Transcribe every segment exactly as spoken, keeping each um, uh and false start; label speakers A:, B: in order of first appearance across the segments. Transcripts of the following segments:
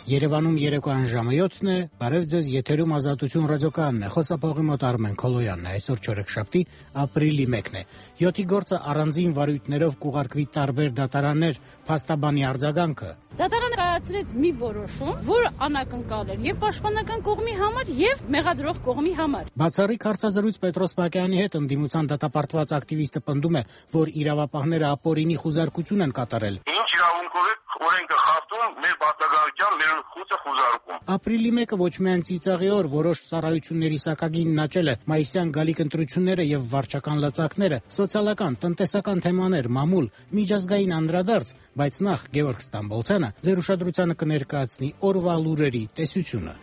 A: Երևանում երեկոյան ժամը յոթն է, բարև ձեզ, եթերում Ազատություն ռադիոկայանն է, խոսափողի մոտ Արմեն Քոլոյանն է, այսօր չորեքշաբթի, ապրիլի մեկն է։ յոթի գործը առանձին վարույթներով կուղարկվի տարբեր դատարաններ, փաստաբանի արձագանքը։
B: Դատարանը կայացրեց մի որոշում, որը անակնկալ էր եւ պաշտպանական կողմի համար եւ մեղադրող կողմի համար։
A: Բացառիկ հարցազրույց Պետրոս Պակյանի հետ ընդդիմության դատապարտված ակտիվիստը պնդում է, որ իրավապահները ապօրինի խուզարկություն են կատարել։
C: Ինչ իրավունքով է օրենքը խախտում, մեր բացակայության, մեր խուցը խուզարկում։
A: Ապրիլի մեկը ոչ միայն ծիծաղի օր, որոշ ծառայությունների սակագինն աճել է, մայիսյան գալիք ընտրությունները եւ վարչական լծակները, սոցիալական, տնտեսական թեմաներ, մամուլ, միջազգային անդրադարձ, բայց նախ Գևորգ Ստամբոլցյանը ձեր ուշադրությանը կներկայացնի օրվա լուրերի տեսությունը։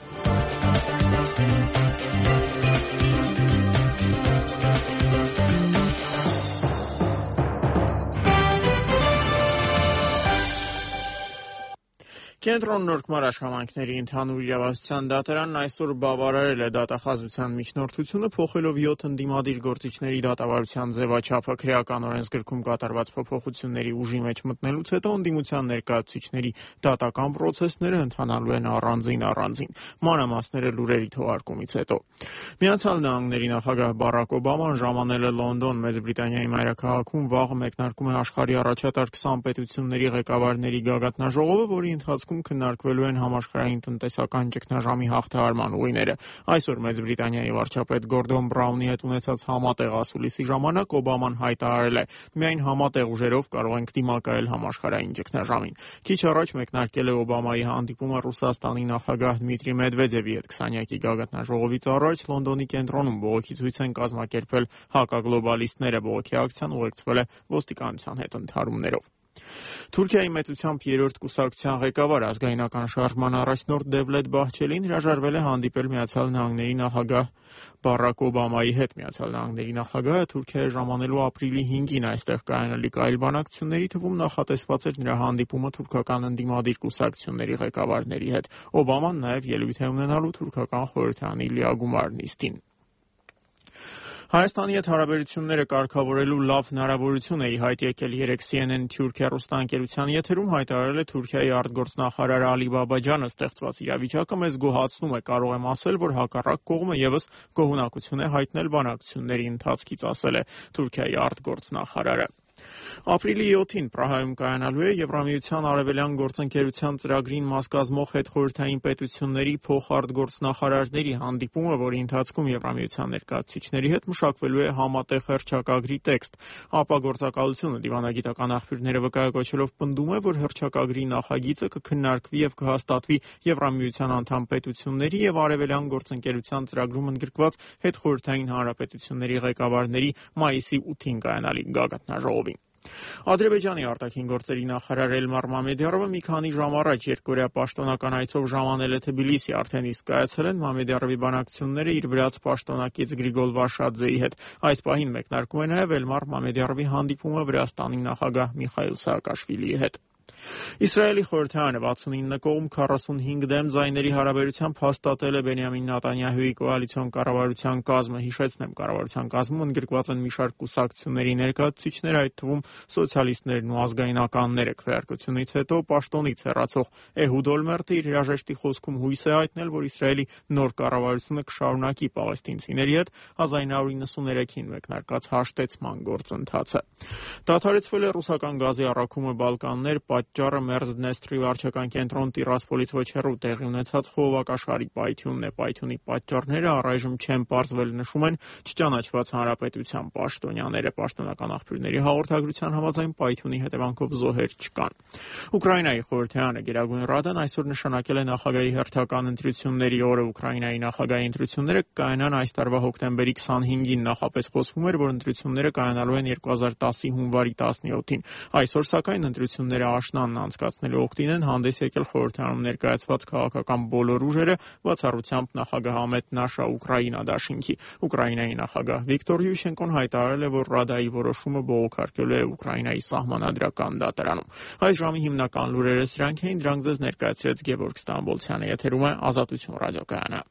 D: Կենտրոն նորմալ աշխատանքների ընդհանուր իրավասության դատարանն այսօր բավարարել է դատախազության միջնորդությունը, փոխելով յոթ ընդդիմադիր գործիչների դատավարության ձևաչափը քրեական օրենսգրքում կատարված փոփոխությունների ուժի մեջ մտնելուց հետո ընդդիմության ներկայացուցիչների դատական պրոցեսները ընթանալու են առանձին-առանձին։ Մանրամասները լուրերի թողարկումից հետո։ Միացյալ Նահանգների նախագահ Բարակ Օբաման ժամանել է Լոնդոն, Մեծ Բրիտանիայի մայրաքաղաքում վաղը մեկնարկում է աշխարհի առաջատար քսան պետությունների ղեկավարների գագաթնաժողովը, որի ընթացքում քննարկվելու են համաշխարհային տնտեսական ճգնաժամի հաղթահարման ուղիները։ Այսօր Մեծ Բրիտանիայի վարչապետ Գորդոն Բրաունի հետ ունեցած համատեղ ասուլիսի ժամանակ Օբաման հայտարարել է. «Միայն համատեղ ուժերով կարող ենք դիմակայել համաշխարհային ճգնաժամին»։ Քիչ առաջ մեկնարկել է Օբամայի հանդիպումը Ռուսաստանի նախագահ Դմիտրի Մեդվեդևի հետ քսանյակի գագաթնաժողովից առաջ Լոնդոնի կենտրոնում բողոքի ցույց են կազմակերպել հակագլոբալիստները։ Բողոքի ակցիան ուղեկցվել է ոստիկանության հետ ընդհարումներով։ Թուրքիայի մեծությամբ երրորդ կուսակցության ղեկավար ազգայնական շարժման առաջնորդ Դևլետ Բահչելին հրաժարվել է հանդիպել Միացյալ Նահանգների նախագահ Բարակ Օբամայի հետ։ Միացյալ Նահանգների նախագահը Թուրքիայի ժամանելու ապրիլի հինգին այստեղ կայանալիք այլ բանակցությունների թվում նախատեսված էր նրա հանդիպումը թուրքական ընդդիմադիր կուսակցությունների ղեկավարների հետ։ Օբաման նաև ելույթ է ունենալու թուրքական խորհրդարանի լիագումար նիստին։ Հայաստանի հետ հարաբերությունները կարգավորելու լավ հնարավորություն է ի հայտ եկել երեկ C N N Թուրքիա հեռուստաընկերության եթերում հայտարարել է Թուրքիայի արտգործնախարար Ալի Բաբաջանը։ Ստեղծված իրավիճակը մեզ գոհացնում է, կարող եմ ասել, որ հակառակ կողմը եւս գոհունակություն է հայտնել բանակցությունների ընթացքից, ասել է Թուրքիայի արտգործնախարարը։ Ապրիլի յոթին Պրահայում կայանալու է Եվրամիության արևելյան գործընկերության ծրագրին մաս կազմող հետխորհրդային պետությունների փոխարտգործնախարարների հանդիպումը, որի ընթացքում Եվրամիության ներկայացուցիչների հետ մշակվելու է համատեղ հռչակագրի տեքստ։ Ապագործակալությունը դիվանագիտական աղբյուրները վկայակոչելով պնդում է, որ հռչակագրի նախագիծը կքննարկվի եւ կհաստատվի Եվրամիության անդամ պետությունների եւ արևելյան գործընկերության ծրագրում ընդգրկված հետխորհրդային հանրապետությունների ղեկավարների մայիսի ութին կայանալիք գագաթնաժողովին։ Ադրբեջանի արտաքին գործերի նախարար Էլմար Մամեդյարովը մի քանի ժամ առաջ երկկորյա պաշտոնական այցով ժամանել է Թբիլիսի, արդեն իսկ կայացել են Մամեդյարովի բանակցությունները իր վրաց պաշտոնակից Գրիգոլ Վաշաձեի հետ։ Այս պահին մեկնարկում է նաև Էլմար Մամեդյարովի հանդիպումը Վրաստանի նախագահ Միխայիլ Սաակաշվիլիի հետ։ Իսրայելի խորհրդարանը վաթսունինը կողմ քառասունհինգ դեմ ձայների հարաբերությամբ հաստատել է Բենյամին Նետանյահուի կոալիցիոն կառավարության կազմը։ Հիշեցնեմ, կառավարության կազմում ընդգրկված են մի շարք կուսակցությունների ներկայացուցիչներ, այդ թվում սոցիալիստներն ու ազգայնականները։ Քվեարկությունից հետո պաշտոնից հեռացող Էհուդ Օլմերտը իր հրաժեշտի խոսքում հույս է հայտնել, որ Իսրայելի նոր կառավարությունը կշարունակի պաղեստինցիների հետ հազար նույն հարյուր նվաթյոթին մեկնարկած հաշտեցման գործընթացը։ Դադարեցվել է ռուսական գազի առաքումը Բալկաններ, պատճառը Մերզդնեստրի վարչական կենտրոն Տիրասպոլից ոչ հեռու տեղի ունեցած խողովակաշխարհի պայթյունն է։ Պայթյունի պատճառները առայժմ չեն պարզվել, նշում են չճանաչված հանրապետության պաշտոնյաները։ Պաշտոնական աղբյուրների հաղորդագրության համաձայն պայթյունի հետևանքով զոհեր չկան։ Ուկրաինայի խորհրդարանը Գերագույն Ռադան այսօր նշանակել է նախագահի հերթական ընտրությունների օրը։ Ուկրաինայի նախագահի ընտրությունները կայանան այս տարվա հոկտեմբերի քսանհինգին։ Նախապես խոսվում էր, որ ընտրությունները կայանալու են երկու հազար տասի հունվարի տասնյոթին։ Այսօր սակայն ընտրությունները աշնանն անցկացնելու օգտին են հանդես եկել խորհրդարանում ներկայացված քաղաքական բոլոր ուժերը, բացառությամբ նախագահ Ամետ Նաշա Ուկրաինա դաշինքի։ Ուկրաինայի նախագահ Վիկտոր Յուշենկոն հայտարարել է, որ Ռադայի որոշումը բողոքարկելու է Ուկրաինայի սահմանադրական դատարանում։ Այս ժամի հիմնական լուրերը սրանք էին, դրանք ձեզ ներկայացրեց Գևորգ Ստամբոլցյանը։ Եթերում է Ազատություն ռադիոկայանը։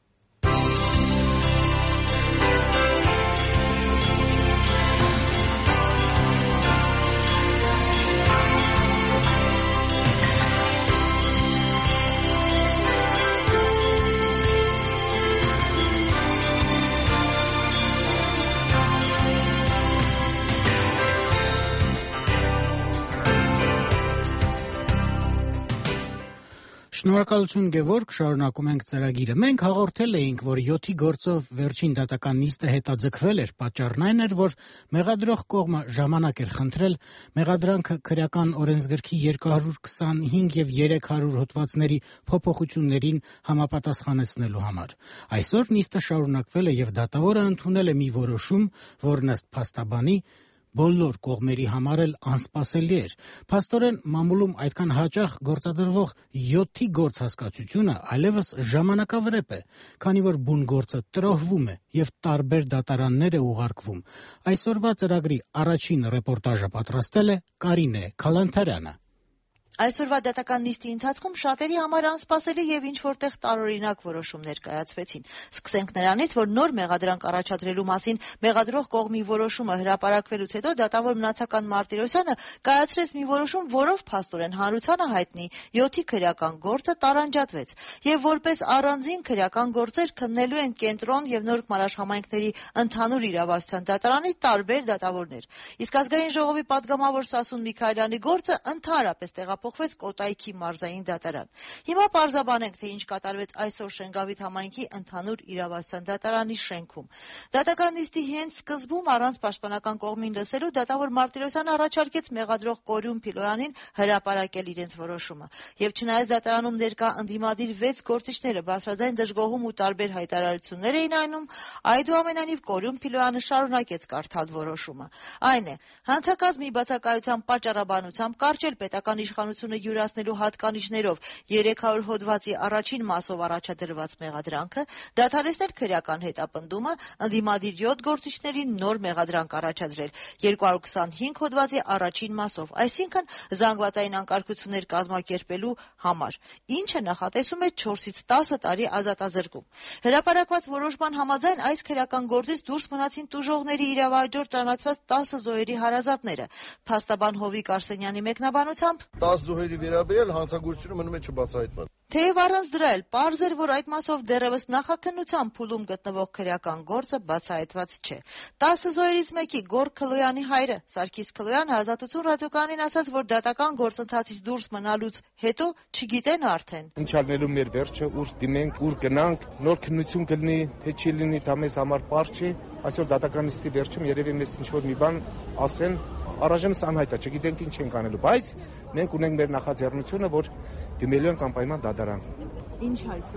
A: Շնորհակալություն Գևորգ, շարունակում ենք ծրագիրը։ Մենք հաղորդել էինք, որ յոթի գործով վերջին դատական նիստը հետաձգվել էր, պատճառն այն էր, որ մեղադրող կողմը ժամանակ էր խնդրել մեղադրանքը քրեական օրենսգրքի երկու հարյուր քսանհինգ եւ երեք հարյուր հոդվածների փոփոխություններին համապատասխանեցնելու համար։ Այսօր նիստը շարունակվել է եւ դատավորը ընդունել է մի որոշում, որն ըստ փաստաբանի բոլոր կողմերի համար էլ անսպասելի էր։ Փաստորեն մամուլում այդքան հաճախ գործադրվող յոթի գործ հասկացությունը այլևս ժամանակավրեպ է, քանի որ բուն գործը տրոհվում է եւ տարբեր դատարաններ է ուղարկվում։ Այսօրվա ծրագրի առաջին ռեպորտաժը պատրաստել է Կարինե Քալանթարյանը։
E: Այսօրվա դատական նիստի ընթացքում շատերի համար անսպասելի եւ ինչ-որտեղ տարօրինակ որոշումներ կայացվեցին։ Սկսենք նրանից, որ նոր մեղադրանք առաջադրելու մասին մեղադրող կողմի որոշումը հրապարակվելուց հետո դատավոր Մնացական Մարտիրոսյանը կայացրեց մի որոշում, որով փաստորեն հանրությանը հայտնի յոթի քրեական գործը տարանջատվեց եւ որպես առանձին քրեական գործեր քննելու են Կենտրոն եւ Նորք Մարաշ համայնքների ընդհանուր իրավասության դատարանի տարբեր դատավորներ։ Իսկ Ազգային ժողովի պատգամավոր Սասուն Միքայելյանի գործը ընդհանրապես տեղափոխվեց Կոտայքի մարզային դատարան։ Հիմա պարզաբանենք, թե ինչ կատարվեց այսօր Շենգավիթ համայնքի ընդհանուր իրավասության դատարանի շենքում։ Դատական նիստի հենց սկզբում առանց պաշտպանական կողմին լսելու դատավոր Մարտիրոսյանը առաջարկեց մեղադրող Կորյուն Փիլոյանին հրապարակել իրենց որոշումը։ Եվ չնայած դատարանում ներկա ընդդիմադիր վեց գործիչները բարձրաձայն դժգոհում ու տարբեր հայտարարություններ էին անում, այդուամենայնիվ Կորյուն Փիլոյանը շարունակեց կարդալ որոշումը։ Այն է, հանցակազմի բացակայության պատճառաբանությամբ կարճել պետական իշխանությունը յուրացնելու հատկանիշներով երեք հարյուր հոդվածի առաջին մասով առաջադրված մեղադրանքը, դադարեցնել քրեական հետապնդումը, ընդդիմադիր յոթ գործիչներին նոր մեղադրանք առաջադրել երկու հարյուր քսանհինգ հոդվածի առաջին մասով, այսինքն զանգվածային անկարգություններ կազմակերպելու համար, ինչը նախատեսում է չորսից տասը տարի ազատազրկում։ Հրապարակված որոշման համաձայն այս քրեական գործից դուրս մնացին տուժողների իրավահաջորդ ճանաչված տասը զոհերի հարազատները։ Փաստաբան Հովիկ Արսենյանի մեկնաբանությամբ
F: տասը զոհերի վերաբերյալ հանցագործությունը մնում է չբացահայտված։
E: Թեև առանց դրա էլ պարզ էր, որ այդ մասով դեռևս նախաքննության փուլում գտնվող քրեական գործը բացահայտված չէ։ տասը զոհերից մեկի Գորգ Քլոյանի հայրը Սարգիս Քլոյանը Ազատություն ռադիոկայանին ասաց, որ դատական գործընթացից դուրս մնալուց հետո չգիտեն արդեն։
G: Ինչ անելու մեր վերջը, ուր դիմենք, ուր գնանք, նոր քննություն կլինի, թե չի լինի, դա մեզ համար պարզ չի։ Այսօր դատական նիստի վերջում երևի մեզ ինչ-որ մի բան ասեն, առայժմ անհայտ է, չգիտենք ինչ ենք անելու, բայց մենք ունենք մեր նախաձեռնությունը, որ դիմելու ենք անպայման դատարան։
E: Ինչ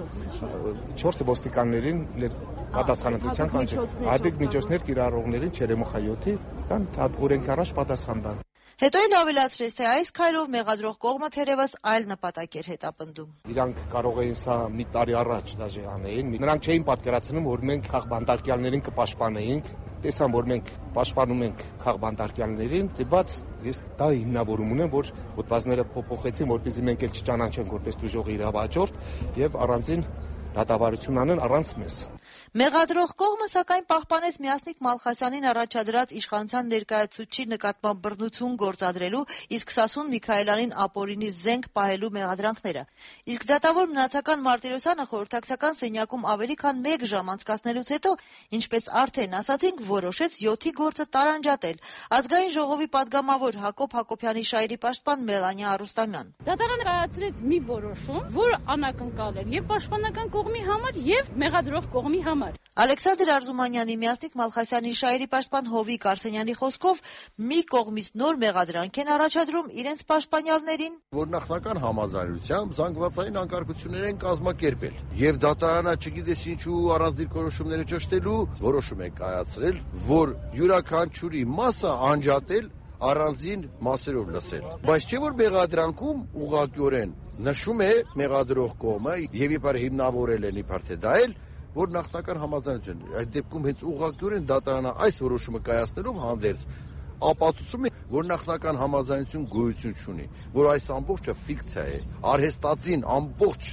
E: հայցով։
G: չորս ոստիկաններին պատասխանատվության կանչել։ Հատուկ միջոցներ կիրառողներին Չերեմուխայոթի կան օրենքի առաջ պատասխան տան։
E: Հետո էլ ավելացրեց, թե այս քայլով մեղադրող կողմը թերևս այլ նպատակ էր հետապնդում։
G: Իրանք կարող էին սա մի տարի առաջ դաժե անեին։ Նրանք չէին պատկերացնում, որ մենք քաղբանտարկյալներին կպաշտպանեինք։ Տեսան, որ մենք պաշտպանում ենք քաղբանտարկյալներին, դեպած ես դա հիմնավորում ունեմ, որ հոդվածները փոփոխեցին, որպեսզի մենք էլ չճանաչենք որպես դժող իրավաճորդ եւ առանձին դատավարություն անեն առանց մեզ։
E: Մեղադրող կողմը սակայն պահպանեց Միասնիկ Մալխասյանին առաջադրած իշխանության ներկայացուցչի նկատմամբ բռնություն գործադրելու, իսկ Սասուն Միքայելյանին ապօրինի զենք պահելու մեղադրանքները։ Իսկ դատավոր Մնացական Մարտիրոսյանը խորհրդակցական սենյակում ավելի քան մեկ ժամ անցկացնելուց հետո, ինչպես արդեն ասացինք, որոշեց յոթի գործը տարանջատել։ Ազգային ժողովի պատգամավոր Հակոբ Հակոբյանի շայրի պաշտպան Մելանիա Արուստամյան։
B: Դատարանը կայացրեց մի որոշում, որը անակնկալ էր եւ պաշտպանական կողմի համար եւ մեղադրող կողմի համար։
E: Ալեքսանդր Արզումանյանի Միասնիկ Մալխասյանի շայրի պաշտպան Հովիկ Արսենյանի խոսքով մի կողմից նոր մեղադրանք են առաջադրում իրենց պաշտպանյալներին,
F: որ նախնական համաձայնությամբ զանգվածային անկարգություններ են կազմակերպել եւ դատարանը չգիտես ինչու առանց դիրքորոշումները ճշտելու որոշում է կայացրել, որ յուրաքանչյուրի մասը անջատել առանձին մասերով լսել։ Բայց չէ որ մեղադրանքում ուղղակիորեն նշում է մեղադրող կողմը եւ իբր հիմնավորել են իբր թե դա էլ որ նախնական համաձայնություն այդ դեպքում հենց ուղղակիորեն դատարանը այս որոշումը կայացնելով հանդերձ ապացուցում է, որ նախնական համաձայնություն գոյություն չունի, որ այս ամբողջը ֆիկցիա է, արհեստածին ամբողջ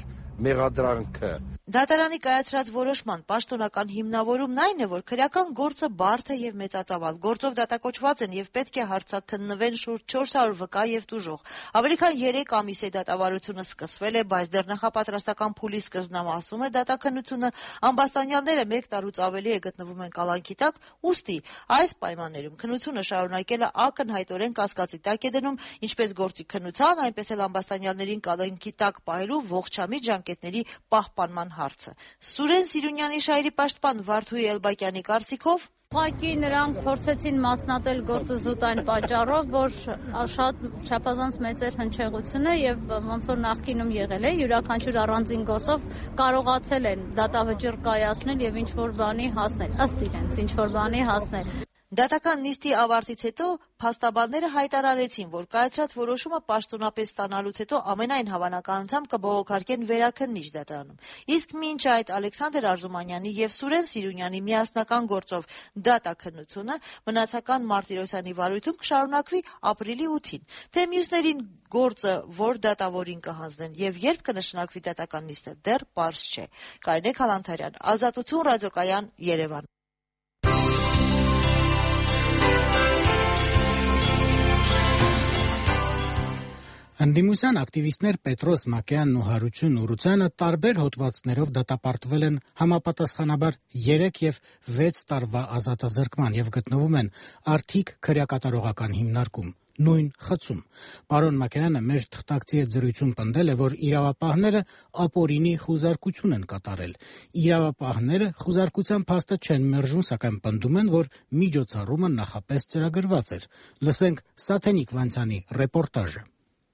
F: մեղադրանքը։
E: Դատարանի կայացրած որոշման պաշտոնական հիմնավորումն այն է, որ քրեական գործը բարդ է եւ մեծածավալ, գործով դատակոչված են եւ պետք է հարցաքննվեն շուրջ չորս հարյուր վկա եւ տուժող։ Ավելի քան երեք ամիս է դատավարությունը սկսվել է, բայց դեռ նախապատրաստական փուլի սկզբնամասում է դատաքննությունը, ամբաստանյալները մեկ տարուց ավելի է գտնվում են կալանքի տակ, ուստի այս պայմաններում քննությունը շարունակելը ակնհայտորեն կասկածի տակ է դնում ինչպես գործի քննության, այնպես էլ ամբաստանյալներին կալանքի տակ պահելու ողջամիտ ժամկետների պահպանման հարցը։ Սուրեն Սիրունյանի շահերի պաշտպան Վարդուհի Էլբակյանի կարծիքով
H: Ուղղակի նրանք փորձեցին մասնատել գործը զուտ այն պատճառով, որ շատ չափազանց մեծ էր հնչեղությունը եւ ոնց որ նախկինում եղել է, յուրաքանչյուր առանձին գործով կարողացել են դատավճիռ կայացնել եւ ինչ որ բանի հասնել, ըստ իրենց ինչ որ բանի հասնել։
E: Դատական նիստի ավարտից հետո փաստաբանները հայտարարեցին, որ կայացրած որոշումը պաշտոնապես ստանալուց հետո ամենայն հավանականությամբ կբողոքարկեն վերաքննիչ դատարանում։ Իսկ մինչ այդ Ալեքսանդր Արզումանյանի եւ Սուրեն Սիրունյանի միասնական գործով դատաքննությունը մնացական Մարտիրոսյանի վարույթում կշարունակվի ապրիլի ութին։ Թե մյուսներին գործը որ դատավորին կհանձնեն եւ երբ կնշանակվի դատական նիստը դեռ պարզ չէ։ Կարինե Քալանթարյան, Ազատություն, ռադիոկայան, Երևան։
A: Ընդդիմության ակտիվիստներ Պետրոս Մակեյանն ու Հարություն Ուրուցյանը տարբեր հոդվածներով դատապարտվել են համապատասխանաբար երեք եւ վեց տարվա ազատազրկման եւ գտնվում են արդիկ քրեակատարողական հիմնարկում։ Նույն խցում։ Պարոն Մակեյանը մեր թղթակցի հետ զրույցում պնդել է, որ իրավապահները ապօրինի խուզարկություն են կատարել։ Իրավապահները խուզարկության փաստը չեն մերժում, սակայն պնդում են, որ միջոցառումը նախապես ծրագրված էր։ Լսենք Սաթենիկ Վանցյանի ռեպորտաժը։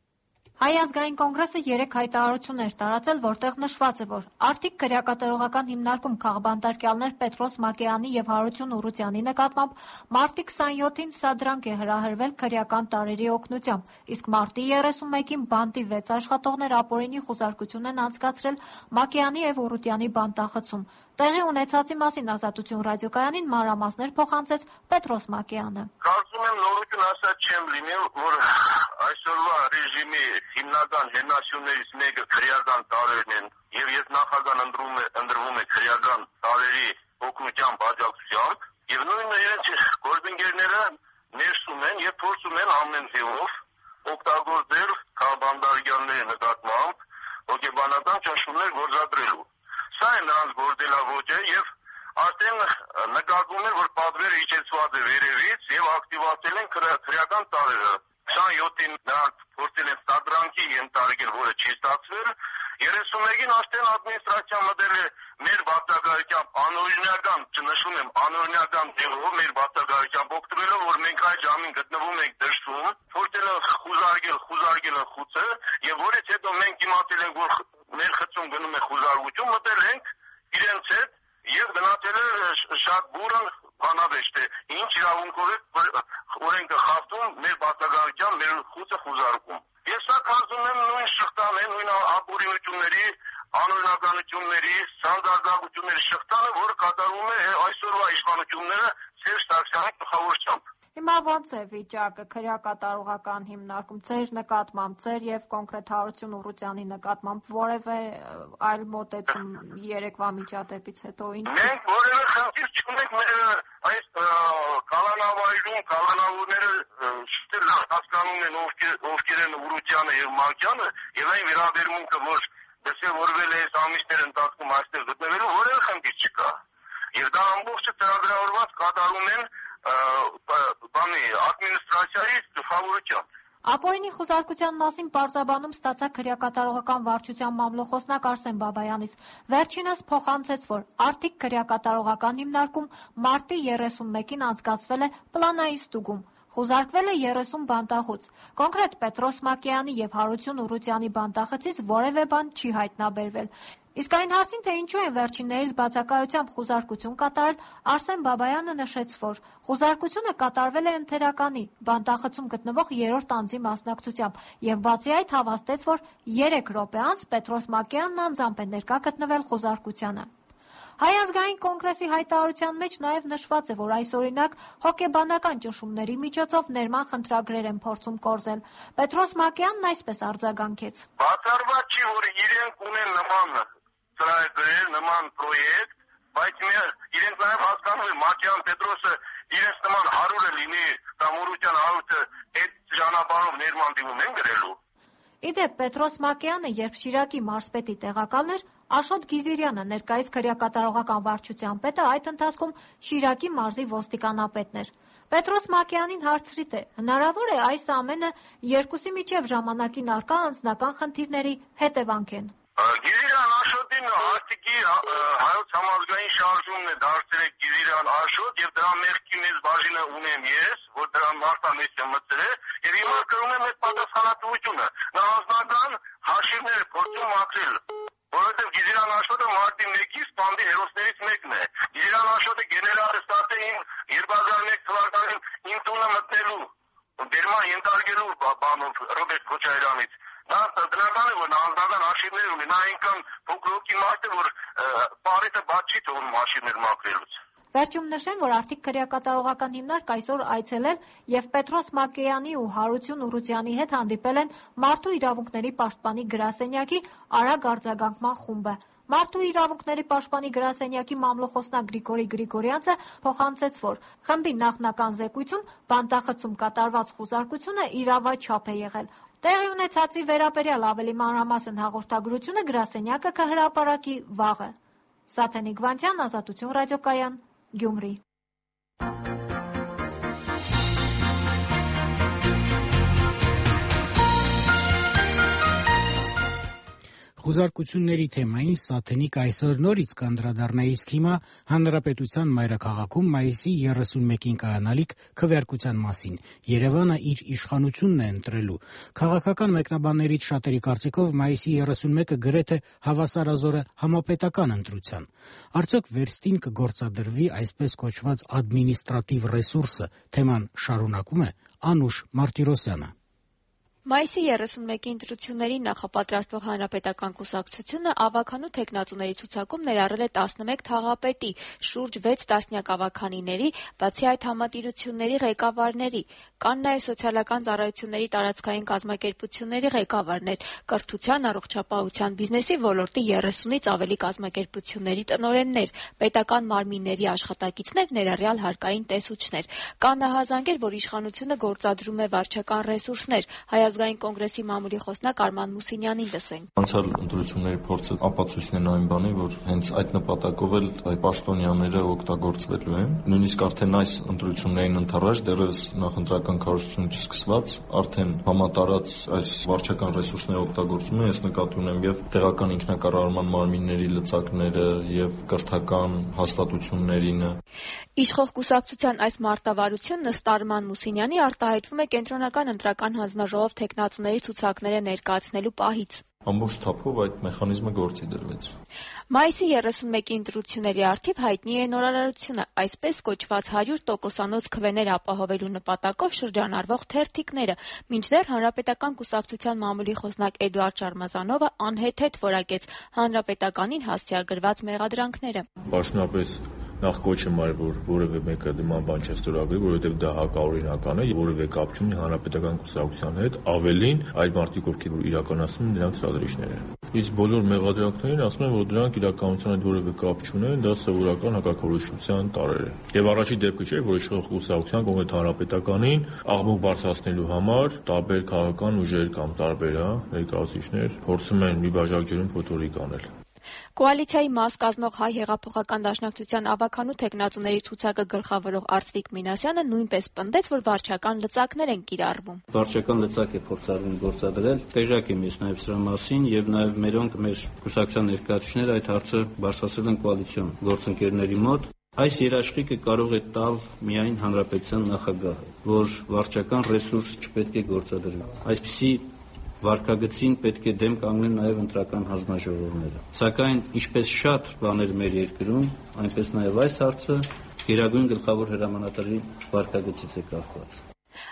I: Հայ ազգային կոնգրեսը երեք հայտարարություններ տարածել, որտեղ նշված է, որ արդիկ քրեակատարողական հիմնարկում քաղբանտարկյալներ Պետրոս Մակեյանի եւ Հարություն Ուրուցյանի նկատմամբ մարտի քսանյոթին սադրանք է հրահրվել քրեական տարրերի օգնությամբ, իսկ մարտի երեսունմեկին բանտի վեց աշխատողներ ապօրինի խուզարկություն են անցկացրել Մակեյանի եւ Ուրուցյանի բանտախցում։ Տեղի ունեցածի մասին Ազատություն ռադիոկայանին մանրամասներ փոխանցեց Պետրոս Մակեյանը։
C: Կարծում եմ նորություն ասած չեմ լինի, որ այսօրվա ռեժիմի հիմնական հենասյուներից մեկը քրեական տարրերն են, եւ ես նախագահ ընտրում է ընտրվում է քրեական տարրերի օգնությամբ աջակցությամբ, եւ նույնը իրենց գործընկերները ներսում են եւ փորձում են ամեն ձևով օգտագործել քաղբանտարկյալների նկատմամբ հոգեբանական ճնշումներ գործադրելու։ Սա է նրանց գործելավոճը եւ արդեն նկատվում է, որ պատվերը իջեցված է վերևից եւ ակտիվացել են քրեական տարրերը։ քսանյոթին նրանք փորձել են սադրանքի ենթարկել, որը չի ստացվել։ երեսունմեկին արդեն ադմինիստրացիան մտել է մեր բացակայությամբ անօրինական, չնշում եմ, անօրինական ձևով մեր բացակայությամբ օգտվելով, որ մենք այդ ժամին գտնվում ենք դրսում, փորձել են խուզարկել, խուզարկել են խուցը, եւ որից հետո մենք իմացել ենք, որ մեր խցում գնում է խուզարկություն, մտել ենք իրենց հետ եւ գնացել է շատ բուրըն բանավեճ, թե ինչ իրավունքով է օրենքը խախտում մեր բացակայությամբ մեր խուցը խուզարկում։ Ես սա կարծում եմ նույն շղթան է, նույն ապօրինությունների, անօրինականությունների, սանձազգությունների շղթանը, որը կատարում է այսօրվա իշխանությունները Սերժ Սարգսյանի գլխավորությամբ։
I: Հիմա ոնց է վիճակը քրեակատարողական հիմնարկում ձեր նկատմամբ, ձեր եւ կոնկրետ Հարություն Ուրուցյանի նկատմամբ որևէ այլ մոտեցում երեկվա միջադեպից հետո ինչ։
C: Մենք որևէ խնդիր չունենք այս կալանավայրում, կալանավորները շտել հասկանում են ովքեր են Ուրուցյանը եւ Մակյանը եւ այն վերաբերմունքը, որ դասավորվել է այս ամիսներ ընթացքում այստեղ գտնվելու որևէ խնդիր չկա։ Եվ դա ամբողջը ծրագրավորված կատարում են բանի ադմինիստրացիայի գլխավորությամբ։
I: Ապօրինի խուզարկության մասին պարզաբանում ստացա քրեակատարողական վարչության մամլոխոսնակ Արսեն Բաբայանից։ Վերջինս փոխանցեց, որ արդիկ քրեակատարողական հիմնարկում մարտի երեսունմեկին անցկացվել է պլանային ստուգում։ Խուզարկվել է երեսուն բանտախոց։ Կոնկրետ Պետրոս Մակեյանի եւ Հարություն Ուրուցյանի բանտախցից որևէ բան չի հայտնաբերվել։ Իսկ այն հարցին, թե ինչու են վերջիններից բացակայությամբ խուզարկություն կատարել, Արսեն Բաբայանը նշեց, որ խուզարկությունը կատարվել է ընթերականի, բանտախցում գտնվող երրորդ անձի մասնակցությամբ եւ բացի այդ հավաստեց, որ երեք րոպե անց Պետրոս Մակեյանն անձամբ է ներկա գտնվել խուզարկությանը։ Հայ ազգային կոնգրեսի հայտարարության մեջ նաև նշված է, որ այս օրինակ հոգեբանական ճնշումների միջոցով ներման խնդրագրեր են փորձում կորզել։ Պետրոս Մակեյանն այսպես արձագանքեց.
C: Բացառված չի, որ իրենք ունեն նման ծրագրեր, նման պրոյեկտ, բայց իրենք նաև հասկանում են Մակեյան Պետրոսը իրենց նման հարուրը լինի կամ Մուրության հարուրը այդ ճանապարհով ներման դիմում են գրելու։
I: Իդեպ Պետրոս Մակեյանը, երբ Շիրակի մարզպետի տեղակալն էր, Աշոտ Գիզիրյանը, ներկայիս քրեակատարողական վարչության պետը, այդ ընթացքում Շիրակի մարզի ոստիկանապետն էր։ Պետրոս Մակեյանին հարցրի թե հնարավոր է այս ամենը երկուսի միջև ժամանակին առկա անձնական խնդիրների հետևանք են։
C: Գիզիրյան Աշոտին արտիկի հայոց համազգային շարժումն է դարձրել Գիզիրյան Աշոտ եւ դրա մեղքի մեծ բաժինը ունեմ ես, որ դրա մարտանից եմ մտցրել եւ հիմա կրում եմ այդ պատասխանատվությունը։ Նա անձնական հաշիվները փորձում ապրել, որովհետեւ Գիզիրյան Աշոտը մարտի մեկի սպանդի հերոսներից մեկն է։ Գիզիրյան Աշոտը գեներալ է ստացել իմ երկու հազար մեկ թվականին իմ տունը մտնելու, դերման ենթարկելու բանով Ռոբերտ Քոչարյանից։ Նա դրական է, որ նա անձնական հաշիվներ ունի, նա այնքան փոքրոքի մարդ է, որ պարետը բաց չի թողնում հաշիվներ մաքրելուց։
I: Վերջում նշեմ, որ Արդիկ քրեակատարողական հիմնարկ այսօր այցելել եւ Պետրոս Մակեյանի ու Հարություն Ուռուցյանի հետ հանդիպել են Մարդու իրավունքների պաշտպանի գրասենյակի արագ արձագանքման խումբը։ Մարդու իրավունքների պաշտպանի գրասենյակի մամլոխոսնակ Գրիգորի Գրիգորյանցը փոխանցեց, որ խմբի նախնական զեկույցում բանտախցում կատարված խուզարկությունը իրավաչափ է եղել։ Տեղի ունեցածի վերաբերյալ ավելի մանրամասն հաղորդագրությունը գրասենյակը կհրապարակի վաղը։ Սաթենիկ Վանցյան, Ազատություն ռադիոկայան, Գյումրի։
A: Խուզարկությունների թեմային Սաթենիկ այսօր նորից կանդրադառնա, իսկ հիմա Հանրապետության մայրաքաղաքում մայիսի երեսունմեկին կայանալիք քվեարկության մասին։ Երևանը իր իշխանությունն է ընտրելու։ Քաղաքական մեկնաբաններից շատերի կարծիքով մայիսի երեսունմեկը գրեթե հավասարազոր է համապետական ընտրության։ Արդյոք վերստին կգործադրվի այսպես կոչված ադմինիստրատիվ ռեսուրսը, թեման շարունակում է Անուշ Մարտիրոսյանը։
J: Մայիսի երեսունմեկի ընտրություններին նախապատրաստվող Հանրապետական կուսակցությունը ավագանու թեկնածուների ցուցակում ներառել է տասնմեկ թաղապետի, շուրջ վեց տասնյակ ավագանիների, բացի այդ համատիրությունների ղեկավարների, կան նաև սոցիալական ծառայությունների տարածքային կազմակերպությունների ղեկավարներ, կրթության, առողջապահության, բիզնեսի ոլորտի երեսունից ավելի կազմակերպությունների տնօրեններ, պետական մարմինների աշխատակիցներ, ներառյալ հարկային տեսուչներ։ Կան նահանջեր, որ իշխանությունը գործադրում է վարչական ռեսուրսներ, Հայազգային կոնգրեսի մամուլի խոսնակ Արման Մուսինյանին լսենք։
K: Անցյալ ընտրությունների փորձը ապացույցն է այն բանի, որ հենց այդ նպատակով էլ այդ պաշտոնյաները օգտագործվելու են։ Նույնիսկ արդեն այս ընտրություններին ընթരാճ դեռևս նախընտրական քարոզություն չսկսված, արդեն համատարած այս վարչական ռեսուրսները օգտագործում են, ես նկատի ունեմ եւ տեղական ինքնակառավարման մարմինների լծակները եւ կրթական հաստատություններինը։
J: Իշխող կուսակցության այս մարտավարությունն ըստ Արման Մուսինյանի արտահայտվում է կենտրոնական ընտրական հանձնաժողով թեկնածուների ցուցակները ներկայացնելու պահից։
K: Ամբողջ թափով այդ մեխանիզմը գործի դրվեց։
J: Մայիսի երեսունմեկի ընտրությունների առթիվ հայտնի է նորարարությունը, այսպես կոչված հարյուր տոկոսանոց քվեներ ապահովելու նպատակով շրջանառվող թերթիկները, մինչդեռ Հանրապետական կուսակցության մամուլի խոսնակ Էդուարդ Շարմազանովը անհեթեթ որակեց Հանրապետականին հասցեագրված մեղադրանքները։
L: Պաշտոնապես նախ կոչ եմ արել, որ որևէ մեկը նման բան չստորագրի, որովհետև դա հակաօրինական է, որևէ կապ չունի Հանրապետական կուսակցության հետ, ավելին այդ մարդիկ, ովքեր որ իրականացնում են նրանց ցուցադրիչները։ Իսկ բոլոր մեղադրանքներին ասում են, որ դրանք իրականության հետ որևէ կապ չունեն, դա սովորական հակակորոշության տարրեր են։ Եվ առաջի դեպքը չէ, որ իշխող կուսակցության կոնկրետ Հանրապետականին աղմուկ բարձրացնելու համար տարբեր քաղաքական ուժեր կամ տարբեր ներկայացուցիչներ փորձում են մի բաժակ ջրում փոթորիկ անել։
J: Կոալիցիայի մաս կազմող Հայ հեղափոխական դաշնակցության ավագանու թեկնածուների ցուցակը գլխավորող Արծվիկ Մինասյանը նույնպես պնդեց, որ վարչական լծակներ են կիրառվում։
M: Վարչական լծակ է փորձառվում գործադրել, տեղյակ եմ ես նաև սրա մասին եւ նաև մերոնք մեր կուսակցության ներկայացուցիչները այդ հարցը բարձրացրել են կոալիցիոն գործընկերների մոտ։ Այս երաշխիքը կարող է տալ միայն հանրապետության նախագահը, որ վարչական ռեսուրս չպետք է գործադրվի։ Այսպիսի վարկագծին պետք է դեմ կանգնեն նաև ընտրական հանձնաժողովները։ Սակայն ինչպես շատ բաներ մեր երկրում, այնպես նաև այս հարցը Գերագույն գլխավոր հրամանատարի վարկագծից է կախված։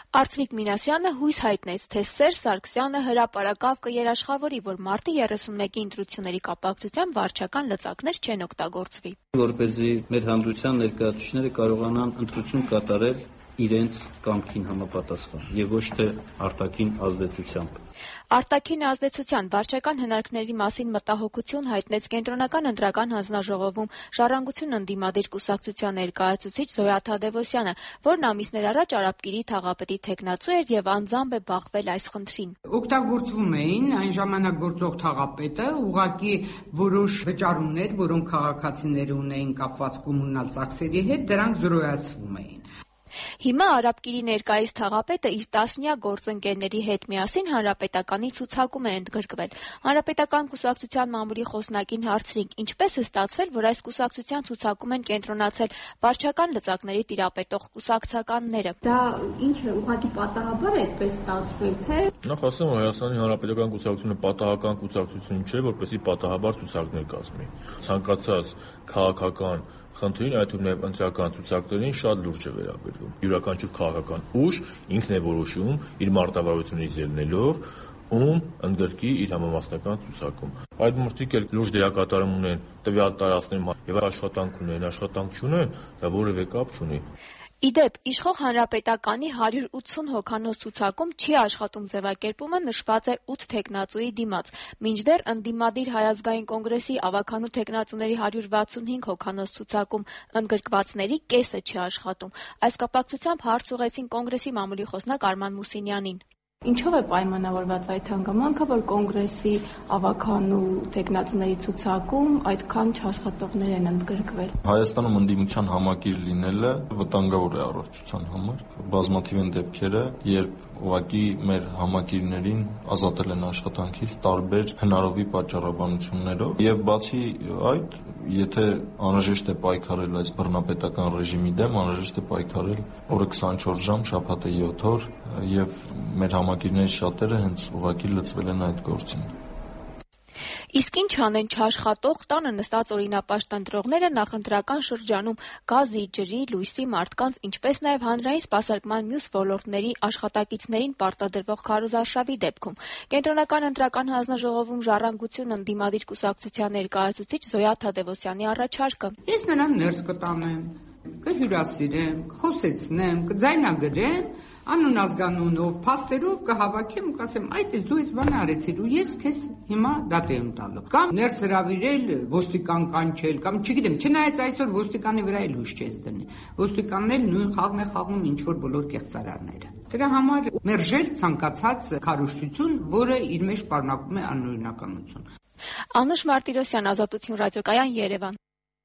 J: Արծվիկ Մինասյանը հույս հայտնեց, թե Սերժ Սարգսյանը հրապարակավ կերաշխավորի, որ մարտի երեսունմեկի ընտրությունների կապակցությամբ վարչական լծակներ չեն օգտագործվի։
M: Որպեսզի մեր հանրության ներկայացուցիչները կարողանան ընտրություն կատարել իրենց կամքին համապատասխան եւ ոչ թե արտաքին ազդեցությամբ։
J: Արտաքին ազդեցության վարչական հնարքների մասին մտահոգություն հայտնեց Կենտրոնական ընտրական հանձնաժողովում Ժառանգություն ընդդիմադիր կուսակցության ներկայացուցիչ Զոյա Թադևոսյանը, որն ամիսներ առաջ Արաբկիրի թաղապետի թեկնածու էր եւ անձամբ է բախվել այս խնդրին։
N: Օգտագործվում էին այն ժամանակ գործող թաղապետը, ուղղակի որոշ վճարումներ, որոնք քաղաքացիները ունեին կապված կոմունալ ծախսերի հետ, դրանք զրոյացվում էին։
J: Հիմա Արաբկիրի ներկայիս թաղապետը իր տասնյակ գործընկերների հետ միասին Հանրապետականի ցուցակում է ընդգրկվել։ Հանրապետական կուսակցության մամուլի խոսնակին հարցրինք, ինչպես է ստացվել, որ այս կուսակցության ցուցակում են կենտրոնացել վարչական լծակների տիրապետող կուսակցականները։
O: Դա ինչ է, ուղղակի պատահաբար է այդպես ստացվել, թե
L: Նախ ասեմ, Հայաստանի Հանրապետական կուսակցությունը պատահական կուսակցություն չէ, որպեսզի պատահաբար ցուցակներ կազմի։ Ցանկացած քաղաքական խնդրին, այդ թվում նաև ընտրական ցուցակներին շատ լուրջ է վերաբերվում։ Յուրաքանչյուր քաղաքական ուժ ինքն է որոշում իր մարտավարությունից ելնելով, ում ընդգրկի իր համամասնական ցուցակում։ Այդ մարդիկ էլ լուրջ դերակատարում ունեն տվյալ տարածքներում եւ աշխատանք ունեն, աշխատանք չունեն, դա որևէ կապ չունի։
J: Իդեպ, իշխող Հանրապետականի հարյուր ութսուն հոգանոց ցուցակում չի աշխատում ձևակերպումը նշված է ութ թեկնածուի դիմաց, մինչդեռ ընդդիմադիր Հայ ազգային կոնգրեսի ավականու թեկնածուների հարյուր վաթսունհինգ հոգանոց ցուցակում ընդգրկվածների կեսը չի աշխատում։ Այս կապակցությամբ հարց ուղղեցին կոնգրեսի մամուլի խոսնակ Արման Մուսինյանին։
O: Ինչով է պայմանավորված այդ հանգամանքը, որ կոնգրեսի ավականու թեկնածուների ցուցակում այդքան չաշխատողներ են ընդգրկվել։
K: Հայաստանում ընդդիմության համակիր լինելը վտանգավոր է առողջության համար։ Բազմաթիվ են դեպքերը, երբ ուղղակի մեր համակիրներին ազատել են աշխատանքից տարբեր հնարովի պատճառաբանություններով եւ բացի այդ, եթե անհրաժեշտ է պայքարել այս բռնապետական ռեժիմի դեմ, անհրաժեշտ է պայքարել օրը քսանչորս ժամ, շաբաթը յոթ օր եւ մեր համակիրներից շատերը հենց ուղղակի լծվել են այդ գործին։
J: Իսկ ինչ անեն չաշխատող տանը նստած օրինապաշտ ընտրողները նախընտրական շրջանում գազի, ջրի, լույսի, մարդկանց, ինչպես նաև հանրային սպասարկման մյուս ոլորտների աշխատակիցներին պարտադրվող քարոզարշավի դեպքում։ Կենտրոնական ընտրական հանձնաժողովում Ժառանգություն ընդդիմադիր կուսակցության ներկայացուցիչ Զոյա Թադևոսյանի առաջարկը։
N: Ես նրան ներս կտանեմ, կհյուրասիրեմ, կխոսեցնեմ, կձայնագրեմ, անուն ազգանունով, փաստերով կհավաքեմ ու կասեմ, այդ է դու այս բանը արեցիր ու ես քեզ հիմա դատի եմ տալու։ Կամ ներս հրավիրել, ոստիկան կանչել, կամ չգիտեմ, չնայած այսօր ոստիկանի վրա էլ հույս չես դնի։ Ոստիկանն էլ նույն խաղն է խաղում ինչ որ բոլոր կեղծարարները։ Դրա համար մերժել ցանկացած քարոզչություն, որը իր մեջ պարունակում է անօրինականություն։
J: Անուշ Մարտիրոսյան, Ազատություն ռադիոկայան, Երևան։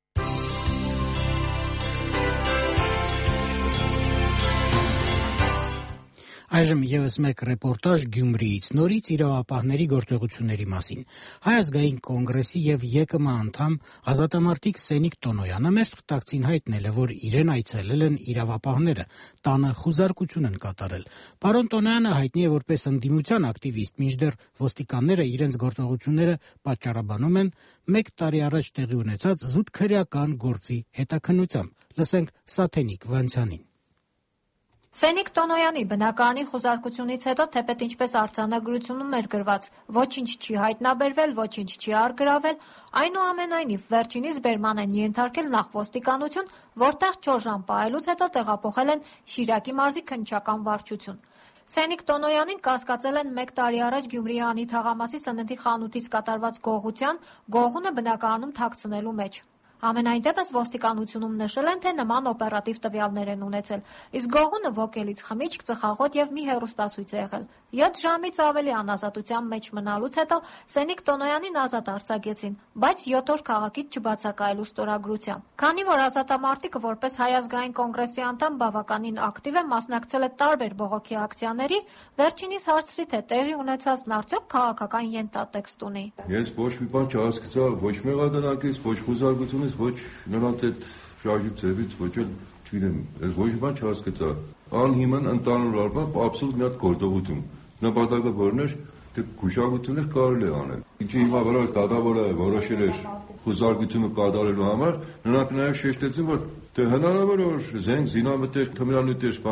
A: Այժմ եւս մեկ ռեպորտաժ Գյումրիից, նորից իրավապահների գործողությունների մասին։ Հայ ազգային կոնգրեսի եւ ԵԿՄ անդամ ազատամարտիկ Սենիկ Տոնոյանը մեր թղթակցին հայտնել է, որ իրեն այցելել են իրավապահները, տանը խուզարկություն են կատարել։ Պարոն Տոնոյանը հայտնի է որպես ընդդիմության ակտիվիստ, մինչդեռ ոստիկանները իրենց գործողությունները պատճառաբանում են մեկ տարի առաջ տեղի ունեցած զուտ քրեական գործի հետաքննությամբ։ Լսենք Սաթենիկ Վանցյանին։
I: Սենիկ Տոնոյանի բնակարանի խուզարկությունից հետո թեպետ ինչպես արձանագրությունում էր գրված, ոչինչ չի հայտնաբերվել, ոչինչ չի առգրավել, այնուամենայնիվ վերջինիս բերման են ենթարկել նախ ոստիկանություն, որտեղ չորս ժամ պահելուց հետո տեղափոխել են Շիրակի մարզի քննչական վարչություն։ Սենիկ Տոնոյանին կասկածել են մեկ տարի առաջ Գյումրիի Անի թաղամասի սննդի խանութից կատարված գողության, գողունը բնակարանում թաքցնելու մեջ։ Ամենայն դեպս ոստիկանությունում նշել են, թե նման օպերատիվ տվյալներ են ունեցել, իսկ գողունը ոգելից խմիչք, ծխախոտ եւ մի հեռուստացույց է եղել։ յոթ ժամից ավելի անազատության մեջ մնալուց հետո Սենիկ Տոնոյանին ազատ արձակեցին, բայց յոթ օր քաղաքից չբացակայելու ստորագրությամբ։ Քանի որ ազատամարտիկը որպես Հայ ազգային կոնգրեսի անդամ բավականին ակտիվ է, մասնակցել է տարբեր բողոքի ակցիաների, վերջինիս հարցրի, թե տեղի ունեցածն արդյոք քաղաքական յենտատեքստ ունի։
P: Ես ոչ մի բան չհասկացա, ոչ մեղադրանքից, ոչ խուզարկությունից, ոչ նրանց այդ շարժի ձևից, ոչ էլ չգիտեմ, ես ոչ մի բան չհասկացա։ Անհիմն ընդհանուր առմամբ աբսոլյուտ մի հատ գործողություն։ Նպատակը որն էր, թե գուշակություններ կարելի է անել։ Ինչի հիմա վրա դատավորը որոշել էր խուզարկությունը կատարելու համար, նրանք նաև շեշտեցին, որ թե հնարավոր որ զենք, զինամթեր, թմրանյութեր, բան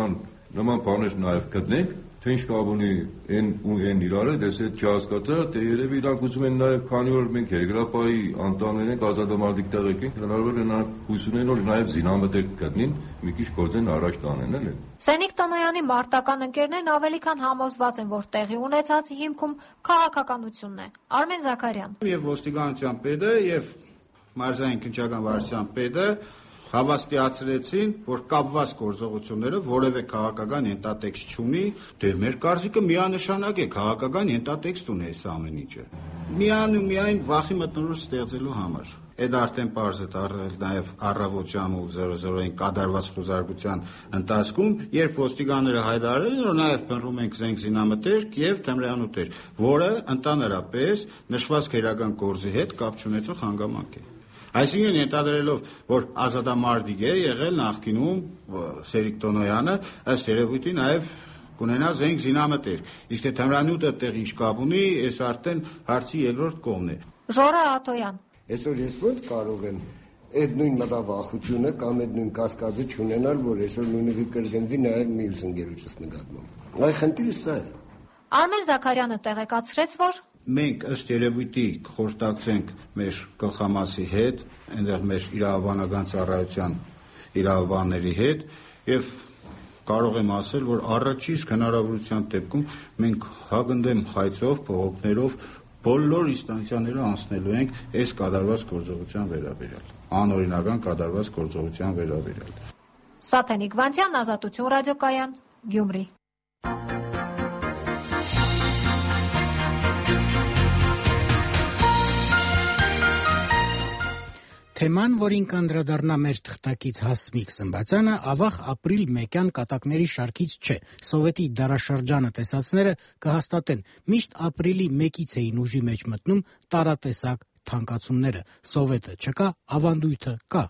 P: նման բաներ նաև գտնենք, թե ինչ կապ ունի այն ու այն իրար, դες այդ չհասկացա, թե երևի իրանք ուզում են նաև քանի որ մենք երկրապահի անտաններ ենք, ազատամարտիկ տեղեկ ենք, հնարավոր է նրանք հույս ունեն, որ նաև զինամթերք գտնին, մի քիչ գործեն առաջ տանեն, էլի։
I: Սենիկ Տոնոյանի մարտական ընկերներն ավելի քան համոզված են, որ տեղի ունեցածի հիմքում քաղաքականությունն է։ Արմեն Զաքարյան։
Q: Եվ ոստիկանության պետը եւ մարզային քննչական վարչության պետը հավաստիացրեցին, որ կապված գործողությունները որևէ քաղաքական ենթատեքստ չունի, դե մեր կարծիքը միանշանակ է, քաղաքական ենթատեքստ ունի այս ամեն ինչը։ Միան ու միայն վախի մթնոլորտ ստեղծելու համար։ Այդ արդեն պարզ է դարձել նաև առավոտ ժամը զորո զորոյին կատարված խոզարկության ընթացքում, երբ ոստիկանները հայտարարել են, որ նաև փնտրում ենք զենք զինամթերք եւ թմրանյութեր, որը ընդհանրապես նշված քերական գործի հետ կապ չունեցող հանգամանք է։ Այսինքն ենթադրելով, որ ազատամարտիկ է եղել նախկինում Սերիկ Տոնոյանը, ըստ երևույթի նաև կունենա զենք զինամթերք, իսկ թե թմրանյութը տեղ ինչ կապ ունի, այս արդեն հարցի երկրորդ կողմն է։
I: Ժորա Աթոյան։
R: Այսօր ես ո՞նց կարող եմ այդ նույն մտավախությունը կամ այդ նույն կասկածը չունենալ, որ այսօր նույնը կրկնվի նաև մյուս ընկերոջս նկատմամբ։ Այ խնդիրը սա է։
I: Արմեն Զաքարյանը տեղեկացրեց, որ
Q: մենք ըստ երևույթի կխորհրդակցենք մեր գլխամասի հետ, այնտեղ մեր իրավաբանական ծառայության իրավաբանների հետ եւ կարող եմ ասել, որ առաջին հնարավորության դեպքում մենք հագնդեմ հայցով, փողոքներով բոլոր ինստանցիաները անցնելու ենք այս կատարված գործողության վերաբերյալ, անօրինական կատարված գործողության վերաբերյալ։
I: Սաթենիկ Վանցյան, Ազատություն ռադիոկայան, Գյումրի։
A: Թեման, որին կանդրադառնա մեր թղթակից Հասմիկ Սմբացյանը, ավաղ ապրիլ մեկյան կատակների շարքից չէ։ Սովետի դարաշրջանը տեսածները կհաստատեն, միշտ ապրիլի մեկից էին ուժի մեջ մտնում տարատեսակ թանկացումները։ Սովետը չկա, ավանդույթը կա։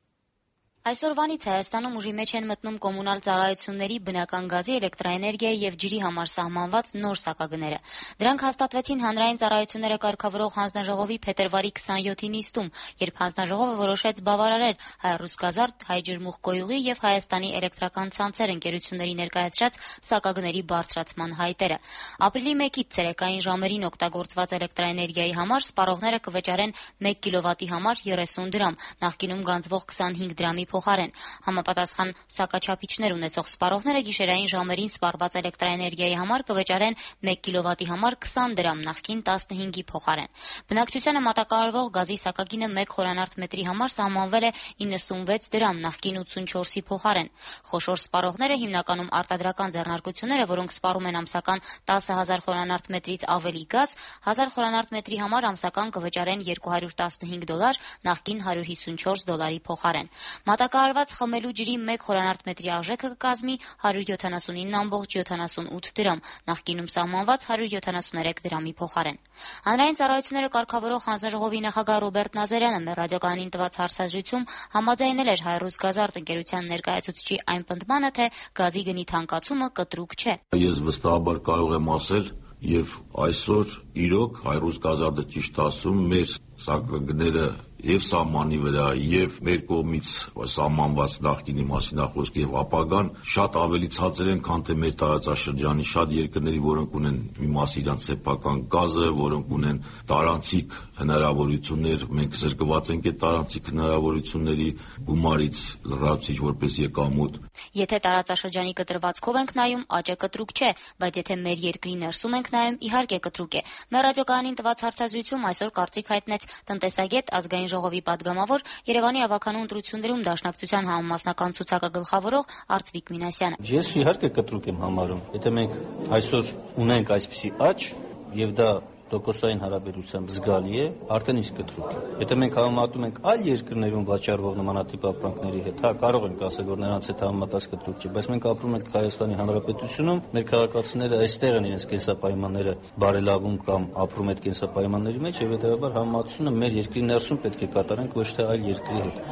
S: Այսօրվանից Հայաստանում ուժի մեջ են մտնում կոմունալ ծառայությունների, բնական գազի, էլեկտրաէներգիայի եւ ջրի համար սահմանված նոր սակագները։ Դրանք հաստատվեցին հանրային ծառայությունները կարգավորող հանձնաժողովի փետրվարի քսանյոթի նիստում, երբ հանձնաժողովը որոշեց բավարարել Հայ-Ռուսգազարդ, Հայ-Ջրմուղ-Կոյուղի եւ Հայաստանի էլեկտրական ցանցեր ընկերությունների ներկայացրած սակագների բարձրացման հայտերը։ Ապրիլի մեկից ցերեկային ժամերին օգտագործված էլեկտրաէներգիայի համար սպառողները կվճարեն մեկ կիլովատի համար երեսուն դրամ, նախկինում գանձվող քսանհինգ դրամի փոխարեն։ Համապատասխան սակաչափիչներ ունեցող սպառողները գիշերային ժամերին սպառված էլեկտրաէներգիայի համար կվճարեն մեկ կիլովատի համար քսան դրամ, նախկին տասնհինգի փոխարեն։ Բնակչությանը մատակարարվող գազի սակագինը մեկ խորանարդ մետրի համար սահմանվել է իննսունվեց դրամ, նախկին ութսունչորսի փոխարեն։ Խոշոր սպառողները, հիմնականում արտադրական ձեռնարկությունները, որոնք սպառում են ամսական տասը հազար խորանարդ մետրից ավելի գազ, հազար խորանարդ մետրի համար ամսական կվճարեն երկու հարյուր տասնհինգ դոլար, նախկին հարյուր հիսունչորս դոլարի փոխարեն։ Մատակարարված խմելու ջրի մեկ խորանարդ մետրի արժեքը կկազմի հարյուր յոթանասունինը ամբողջ յոթանասունութ դրամ, նախկինում սահմանված հարյուր յոթանասուներեք դրամի փոխարեն։ Հանրային ծառայությունները կարգավորող հանձնաժողովի նախագահ Ռոբերտ Նազարյանը մեր ռադիոկայանին տված հարցազրույցում համաձայնել էր Հայ-Ռուսգազարդ ընկերության ներկայացուցչի այն պնդմանը, թե գազի գնի թանկացումը կտրուկ չէ։
T: Ես վստահաբար կարող եմ ասել, եւ այսօր իրոք Հայ-Ռուսգազարդը ճիշտ ասում, մեր սակագները եւ սահմանի վրա եւ մեր կողմից սահմանված նախկինի մասին խոսք եւ ապագան շատ ավելի ցածր են, քան թե մեր տարածաշրջանի շատ երկրների, որոնք ունեն մի մաս իրանց սեփական գազը, որոնք ունեն տարանցիկ հնարավորություններ, մենք զրկված ենք այդ տարանցիկ հնարավորությունների գումարից լրացուցիչ որպես եկամուտ։
S: Եթե տարածաշրջանի կտրվածքով ենք նայում, աճը կտրուկ չէ, բայց եթե մեր երկրի ներսում ենք նայում, իհարկե կտրուկ է։ Մեր ռադիոկայանին տված հարցազրույցում այսօր կարծիք հայտնեց տնտեսագետ, ազգային ժողովի падգամավոր, Երևանի ավականու ընտրություններում Դաշնակցության համամասնական ցուցակը գլխավորող Արծվիկ Մինասյանը։
M: Ես իհարկե կտրուկ եմ համարում։ Եթե մենք այսօր ունենք այսպիսի աճ եւ դա տոկոսային հարաբերությամբ զգալի է, արդեն իսկ կտրուկ է։ Եթե մենք համեմատում ենք այլ երկրներում վաճառվող նմանատիպ ապրանքների հետ, հա, կարող ենք ասել, որ նրանց հետ համեմատած կտրուկ չէ, բայց մենք ապրում ենք Հայաստանի Հանրապետությունում, մեր քաղաքացիները այստեղ են իրենց կենսապայմանները բարելավում կամ ապրում այդ կենսապայմանների մեջ, եւ հետեւաբար համեմատությունը մեր երկրի ներսում պետք է կատարենք, ոչ թե այլ երկրի հետ։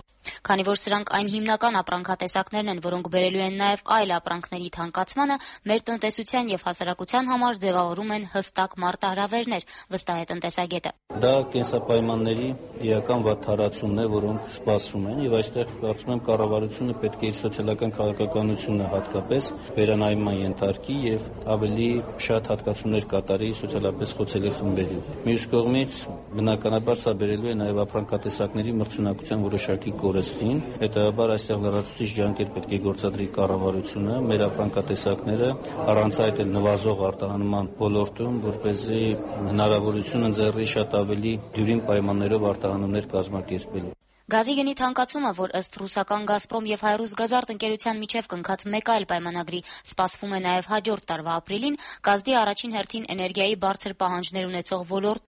S: Քանի որ սրանք այն հիմնական ապրանքատեսակներն են, որոնք բերելու են նաև այլ ապրանքների թանկացմանը, մեր տնտեսության եւ հասարակության համար ձևավորում են հստակ մարտահրավերներ, վստահ է տնտեսագետը։
M: Դա կենսապայմանների իրական վատթարացումն է, որոնք սպասվում են, եւ այստեղ կարծում եմ կառավարությունը պետք է իր սոցիալական քաղաքականությունը հատկապես վերանայման ենթարկի եւ ավելի շատ հատկացումներ կատարի սոցիալապես խոցելի խմբերի։ Մյուս կողմից բնականաբար սա բերելու է նաև ապրանքատեսակների մրցունակության որոշակի կորստին, հետեւաբար այստեղ լրացուցիչ ջանքեր պետք է գործադրի կառավարությունը, մեր ապրանքատեսակները առանց այդ էլ նվազող արտահանման ոլորտում, որպեսզի հնարավորություն ընձեռի շատ ավելի դյուրին պայմաններով արտահանումներ կազմակերպելու։
S: Գազի գնի թանկացումը, որ ըստ ռուսական «Գազպրոմ» եւ «Հայրուսգազարդ» ընկերության միջև կնքած մեկ այլ պայմանագրի սպասվում է նաև հաջորդ տարվա ապրիլին, կազդի առաջին հերթին էներգիայի բարձր պահանջներ ունեցող ոլորտ